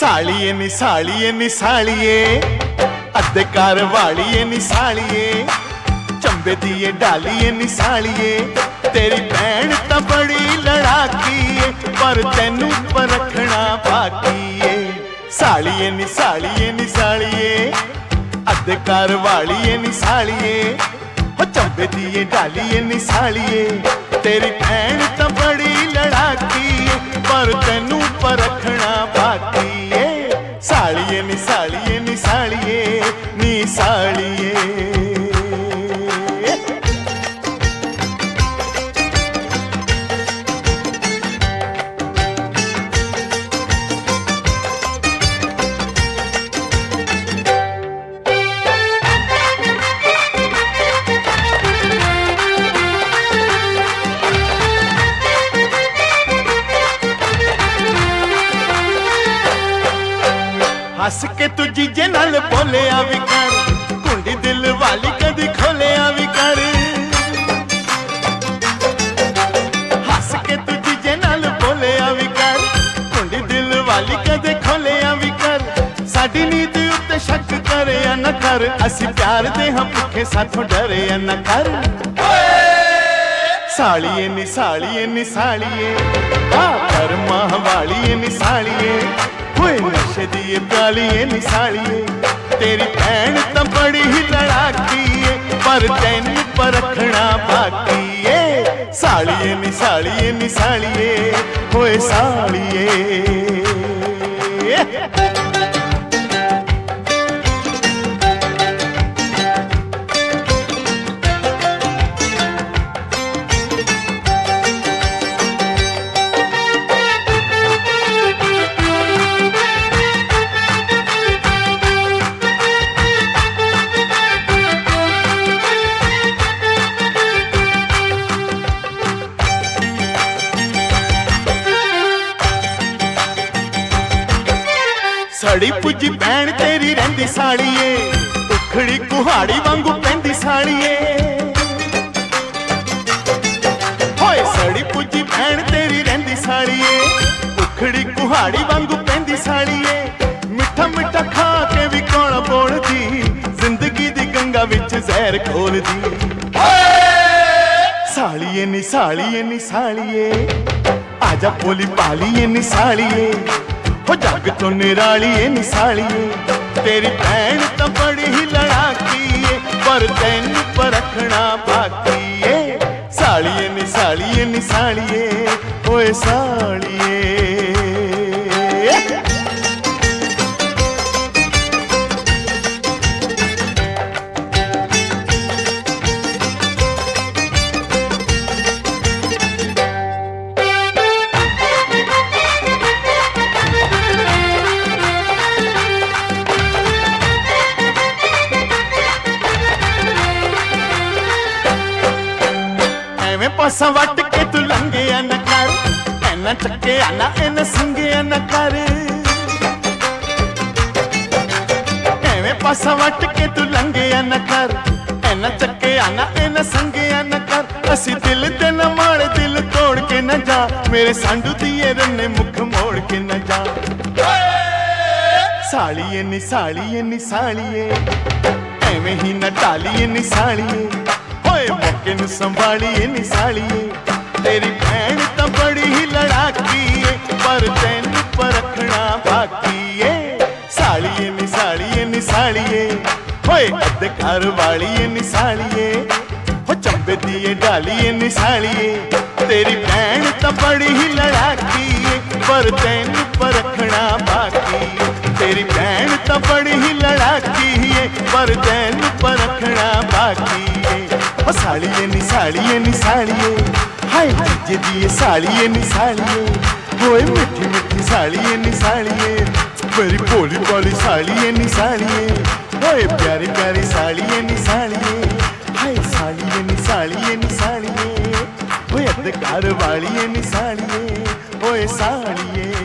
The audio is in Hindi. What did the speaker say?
सालिए नी सालिए अद्धे कार वालिए नी सालिए चंबे दिए डालिए नी सालिए तेरी भैन तो बड़ी लड़ाकी है पर तेनू परखना बाकी है। सालिए नी सालिए अद्धे कार वालिए नी सालिए चंबे दिए डालिए नी सालिए तेरी भैन तो बड़ी लड़ाकी है पर तेनू परखना बाकी है। सालिए नी सालिए नी सालिए हस के तू जीजे नाल बोले आवी कर कुंडी दिल वाली कदी खोले आवी कर। हस के तू जीजे नाल बोले आवी कर कुंडी दिल वाली कदी खोले आवी कर। साडी नीत उत्ते शक करे या न कर असी प्यार दे हम भुखे साथों डरे या न कर। सालिए नी सालिए कर माह वालिए नी सालिए नशे दिए प्यालिए नी सालिए तेरी भैन तो बड़ी ही लड़ाकी है पर तेन परखना बाकी है। सालिए नी सालिए होए सालिए। सड़ी पुजी भैन तेरी रहिंदी सालिए उखड़ी कुहाड़ी वांगू पैंदी सालिए। होए सड़ी पुजी भैन तेरी रहिंदी सालिए उखड़ी कुहाड़ी वांगू पैंदी सालिए। मिठा मिठा खा के भी कौन बोलदी जिंदगी दी गंगा विच जहर घोलदी। सालिए नी सालिए आजा बोली पालिए नी सालिए हो जग तो निरालिए नी सालिए तेरी भैन तो बड़ी ही लड़ाकी है पर तेन परखना बाकी है। सालिए नी सालिए ओए सालिए। पासा वट के तू लंघे न कर एना चक्के आना इन संगे न कर। एवें पासा वट के तू लंघे न कर एना चक्के आना इन संगे न कर। असी दिल ते न माड़े दिल तोड़ के न जा मेरे सांडू दिए रन्ने मुख मोड़ के न जा। सालिए नी सालिए एवें ही न टालिए नी सालिए मौके नू संभालिए नी सालिए तेरी भैन तो बड़ी ही लड़ाकी है पर तेन परखना बाकी है। सालिए नी सालिए होए अद्धे घर वालिए नी सालिए हो चंबे दिए डालिए नी सालिए तेरी भैन तो बड़ी ही लड़ाकी है पर तेन परखना बाकी। तेरी भैन तो बड़ी ही लड़ाकी है पर तेन परखना बाकी है। सालिए नी सालिए हाय जीजे दिए सालिए नी सालिए होए मिठी मिठी सालिए नी सालिए मेरी भोली भाली सालिए नी सालिए होए प्यारी प्यारी सालिए नी सालिए हाय सालिए नी सालिए होए अद्धे घर वालिए नी सालिए होए सालिए।